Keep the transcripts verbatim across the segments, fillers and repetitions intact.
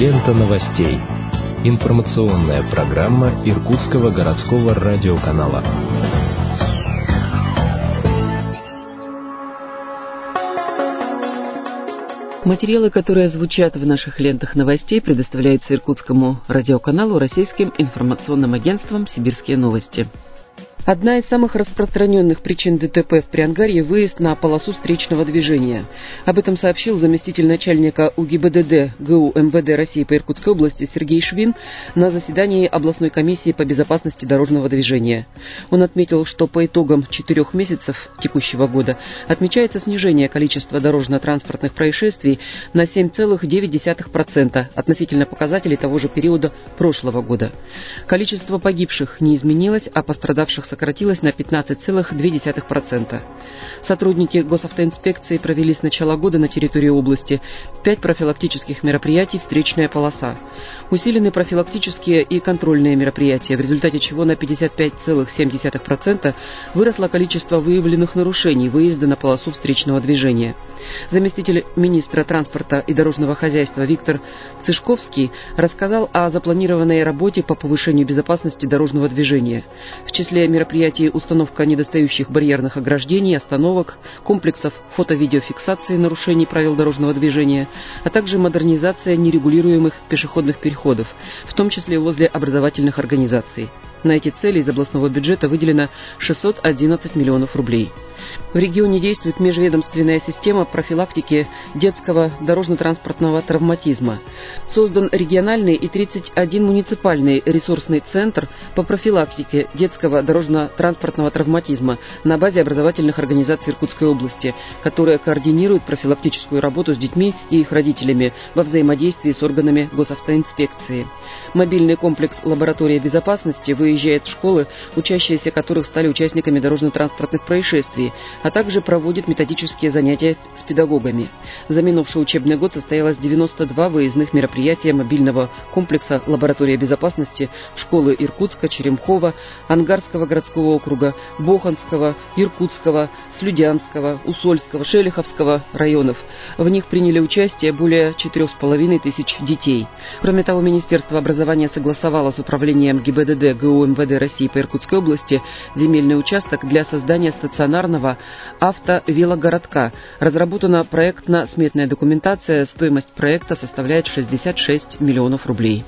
Лента новостей. Информационная программа Иркутского городского радиоканала. Материалы, которые звучат в наших лентах новостей, предоставляются Иркутскому радиоканалу российским информационным агентством «Сибирские новости». Одна из самых распространенных причин ДТП в Приангарье – выезд на полосу встречного движения. Об этом сообщил заместитель начальника УГИБДД ГУ МВД России по Иркутской области Сергей Швин на заседании областной комиссии по безопасности дорожного движения. Он отметил, что по итогам четырех месяцев текущего года отмечается снижение количества дорожно-транспортных происшествий на семь целых девять десятых процента относительно показателей того же периода прошлого года. Количество погибших не изменилось, а пострадавших сократилось на пятнадцать целых две десятых процента. Сотрудники госавтоинспекции провели с начала года на территории области пять профилактических мероприятий «Встречная полоса». Усилены профилактические и контрольные мероприятия, в результате чего на пятьдесят пять целых семь десятых процента выросло количество выявленных нарушений выезда на полосу встречного движения. Заместитель министра транспорта и дорожного хозяйства Виктор Цышковский рассказал о запланированной работе по повышению безопасности дорожного движения. В числе мероприятий установка недостающих барьерных ограждений, остановок, комплексов фото-видеофиксации нарушений правил дорожного движения, а также модернизация нерегулируемых пешеходных переходов, в том числе возле образовательных организаций. На эти цели из областного бюджета выделено шестьсот одиннадцать миллионов рублей. В регионе действует межведомственная система профилактики детского дорожно-транспортного травматизма. Создан региональный и тридцать один муниципальный ресурсный центр по профилактике детского дорожно-транспортного травматизма на базе образовательных организаций Иркутской области, которые координируют профилактическую работу с детьми и их родителями во взаимодействии с органами госавтоинспекции. Мобильный комплекс «Лаборатория безопасности» выезжает в школы, учащиеся которых стали участниками дорожно-транспортных происшествий, а также проводит методические занятия с педагогами. За минувший учебный год состоялось девяносто два выездных мероприятия мобильного комплекса «Лаборатория безопасности» в школы Иркутска, Черемхова, Ангарского городского округа, Боханского, Иркутского, Слюдянского, Усольского, Шелиховского районов. В них приняли участие более четырех с половиной тысяч детей. Кроме того, Министерство образования согласовало с управлением ГИБДД ГУ МВД России по Иркутской области земельный участок для создания стационарного автовелогородка. Разработана проектно-сметная документация, стоимость проекта составляет шестьдесят шесть миллионов рублей.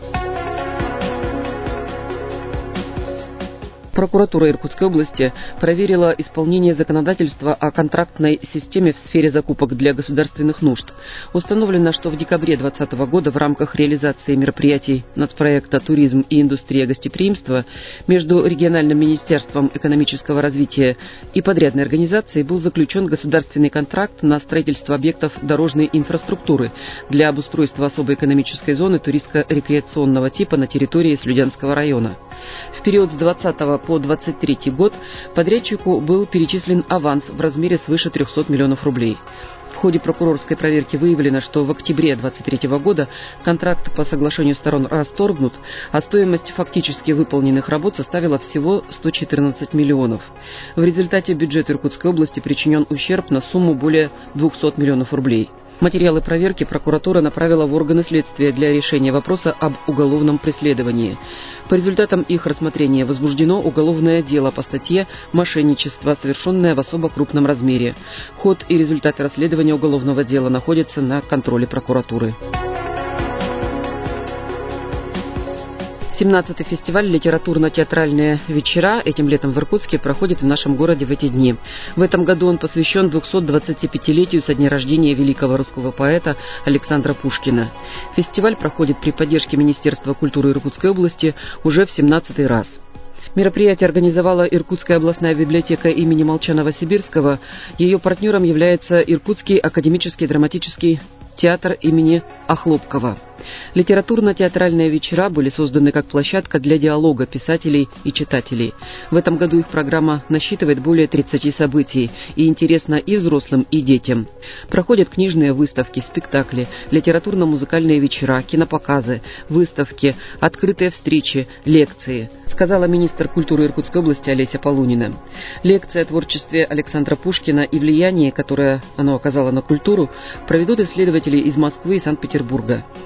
Прокуратура Иркутской области проверила исполнение законодательства о контрактной системе в сфере закупок для государственных нужд. Установлено, что в декабре две тысячи двадцатого года в рамках реализации мероприятий нацпроекта «Туризм и индустрия гостеприимства» между региональным министерством экономического развития и подрядной организацией был заключен государственный контракт на строительство объектов дорожной инфраструктуры для обустройства особой экономической зоны туристско-рекреационного типа на территории Слюдянского района. В период с двадцатого по двадцать третий год подрядчику был перечислен аванс в размере свыше трехсот миллионов рублей. В ходе прокурорской проверки выявлено, что в октябре двадцать третьего года контракт по соглашению сторон расторгнут, а стоимость фактически выполненных работ составила всего сто четырнадцать миллионов. В результате бюджету Иркутской области причинен ущерб на сумму более двухсот миллионов рублей. Материалы проверки прокуратура направила в органы следствия для решения вопроса об уголовном преследовании. По результатам их рассмотрения возбуждено уголовное дело по статье «Мошенничество, совершенное в особо крупном размере». Ход и результаты расследования уголовного дела находятся на контроле прокуратуры. семнадцатый фестиваль «Литературно-театральные вечера» этим летом в Иркутске проходит в нашем городе в эти дни. В этом году он посвящен двухсот-двадцатипятилетию со дня рождения великого русского поэта Александра Пушкина. Фестиваль проходит при поддержке Министерства культуры Иркутской области уже в семнадцатый раз. Мероприятие организовала Иркутская областная библиотека имени Молчанова-Сибирского. Ее партнером является Иркутский академический драматический театр имени Охлопкова. Литературно-театральные вечера были созданы как площадка для диалога писателей и читателей. В этом году их программа насчитывает более тридцати событий и интересна и взрослым, и детям. Проходят книжные выставки, спектакли, литературно-музыкальные вечера, кинопоказы, выставки, открытые встречи, лекции, сказала министр культуры Иркутской области Олеся Полунина. Лекция о творчестве Александра Пушкина и влиянии, которое оно оказало на культуру, проведут исследователи из Москвы и Санкт-Петербурга.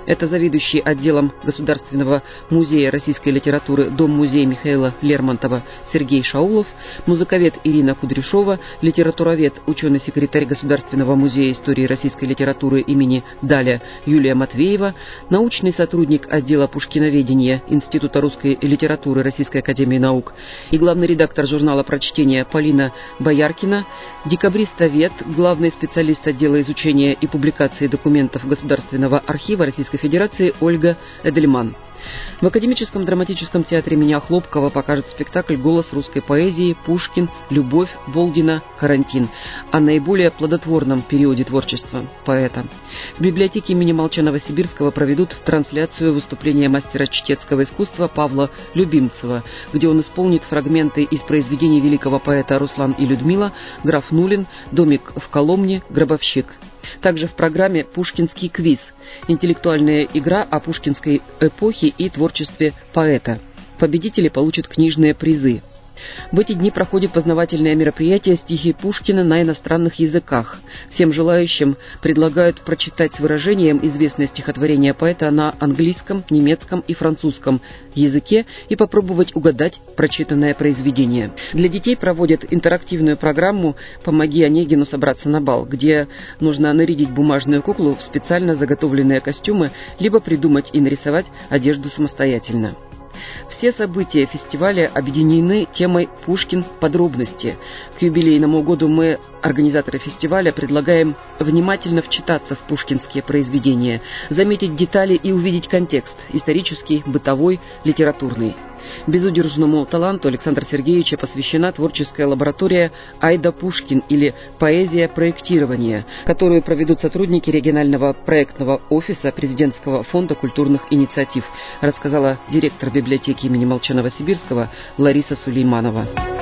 Это заведующий отделом Государственного музея российской литературы Дом-музей Михаила Лермонтова Сергей Шаулов, музыковед Ирина Кудряшова, литературовед, ученый-секретарь Государственного музея истории российской литературы имени Даля Юлия Матвеева, научный сотрудник отдела пушкиноведения Института русской литературы Российской академии наук и главный редактор журнала «Прочтение» Полина Бояркина, декабристовед, главный специалист отдела изучения и публикации документов Государственного архива Российской Федерации Ольга Эдельман. В Академическом драматическом театре имени Хлопкова покажет спектакль «Голос русской поэзии. Пушкин. Любовь. Болдина. Карантин» о наиболее плодотворном периоде творчества поэта. В библиотеке имени Молчанова-Сибирского проведут трансляцию выступления мастера чтецкого искусства Павла Любимцева, где он исполнит фрагменты из произведений великого поэта Руслан и Людмила, «Граф Нулин», «Домик в Коломне», «Гробовщик». Также в программе «Пушкинский квиз» – интеллектуальная игра о пушкинской эпохе и творчестве поэта. Победители получат книжные призы. В эти дни проходит познавательное мероприятие «Стихи Пушкина на иностранных языках». Всем желающим предлагают прочитать с выражением известное стихотворение поэта на английском, немецком и французском языке и попробовать угадать прочитанное произведение. Для детей проводят интерактивную программу «Помоги Онегину собраться на бал», где нужно нарядить бумажную куклу в специально заготовленные костюмы, либо придумать и нарисовать одежду самостоятельно. Все события фестиваля объединены темой «Пушкин. Подробности». К юбилейному году мы, организаторы фестиваля, предлагаем внимательно вчитаться в пушкинские произведения, заметить детали и увидеть контекст – исторический, бытовой, литературный. Безудержному таланту Александра Сергеевича посвящена творческая лаборатория «Айда Пушкин» или «Поэзия проектирования», которую проведут сотрудники регионального проектного офиса Президентского фонда культурных инициатив, рассказала директор библиотеки имени Молчанова-Сибирского Лариса Сулейманова.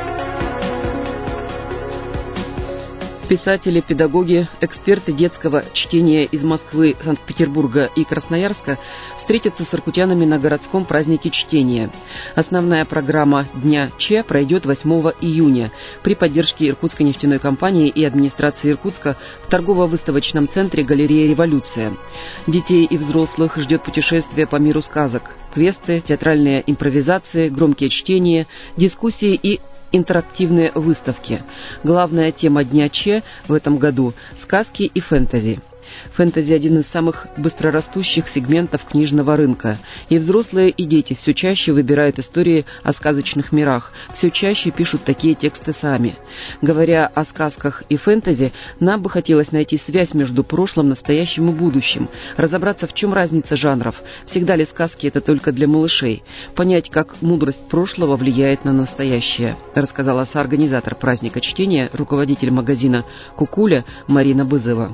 Писатели, педагоги, эксперты детского чтения из Москвы, Санкт-Петербурга и Красноярска встретятся с иркутянами на городском празднике чтения. Основная программа Дня Ч пройдет восьмого июня при поддержке Иркутской нефтяной компании и администрации Иркутска в торгово-выставочном центре «Галерея Революция». Детей и взрослых ждет путешествие по миру сказок, квесты, театральные импровизации, громкие чтения, дискуссии и интерактивные выставки. Главная тема Дня Ч в этом году – сказки и фэнтези. Фэнтези – один из самых быстрорастущих сегментов книжного рынка. И взрослые, и дети все чаще выбирают истории о сказочных мирах, все чаще пишут такие тексты сами. Говоря о сказках и фэнтези, нам бы хотелось найти связь между прошлым, настоящим и будущим, разобраться, в чем разница жанров, всегда ли сказки – это только для малышей, понять, как мудрость прошлого влияет на настоящее, рассказала соорганизатор праздника чтения, руководитель магазина «Кукуля» Марина Бызова.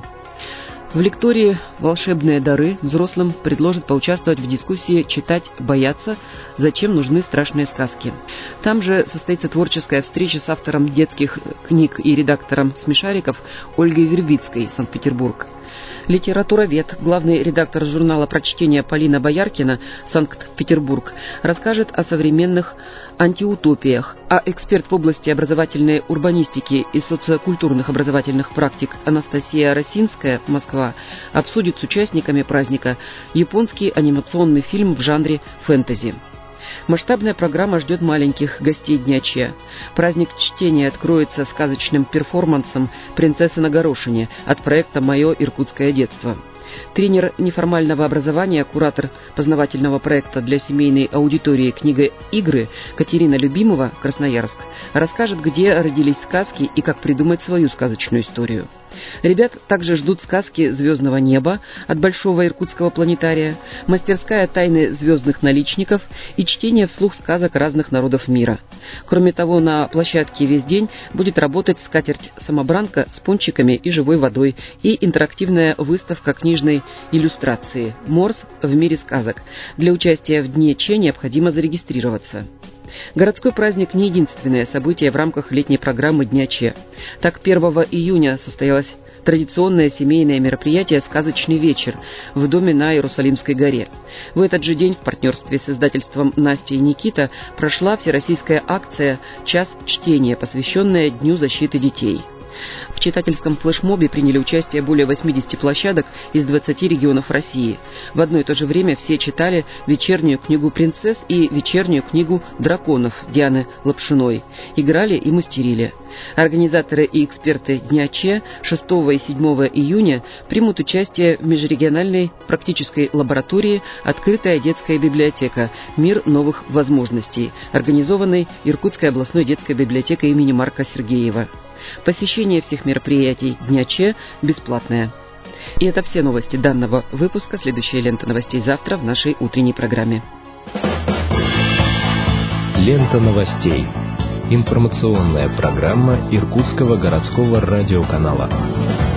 В лектории «Волшебные дары» взрослым предложат поучаствовать в дискуссии «Читать бояться. Зачем нужны страшные сказки?». Там же состоится творческая встреча с автором детских книг и редактором «Смешариков» Ольгой Вербицкой, Санкт-Петербург. Литературовед, главный редактор журнала «Прочтение» Полина Бояркина, Санкт-Петербург, расскажет о современных антиутопиях, а эксперт в области образовательной урбанистики и социокультурных образовательных практик Анастасия Росинская, Москва, обсудит с участниками праздника японский анимационный фильм в жанре фэнтези. Масштабная программа ждет маленьких гостей Дня Ч. Праздник чтения откроется сказочным перформансом «Принцесса на горошине» от проекта «Мое иркутское детство». Тренер неформального образования, куратор познавательного проекта для семейной аудитории «Книга игры» Катерина Любимова, Красноярск, расскажет, где родились сказки и как придумать свою сказочную историю. Ребят также ждут сказки «Звездного неба» от Большого иркутского планетария, мастерская тайны звездных наличников и чтение вслух сказок разных народов мира. Кроме того, на площадке весь день будет работать скатерть-самобранка с пончиками и живой водой и интерактивная выставка книжной иллюстрации «Морс в мире сказок». Для участия в Дне Ч необходимо зарегистрироваться. Городской праздник не единственное событие в рамках летней программы Дня Ч. Так, первого июня состоялось традиционное семейное мероприятие «Сказочный вечер» в доме на Иерусалимской горе. В этот же день в партнерстве с издательством «Настя и Никита» прошла всероссийская акция «Час чтения», посвященная Дню защиты детей. В читательском флешмобе приняли участие более восьмидесяти площадок из двадцати регионов России. В одно и то же время все читали вечернюю книгу принцесс и вечернюю книгу драконов Дианы Лапшиной. Играли и мастерили. Организаторы и эксперты Дня Че шестого и седьмого июня примут участие в межрегиональной практической лаборатории «Открытая детская библиотека. Мир новых возможностей», организованной Иркутской областной детской библиотекой имени Марка Сергеева. Посещение всех мероприятий Дня Че бесплатное. И это все новости данного выпуска. Следующая лента новостей завтра в нашей утренней программе. Лента новостей. Информационная программа Иркутского городского радиоканала.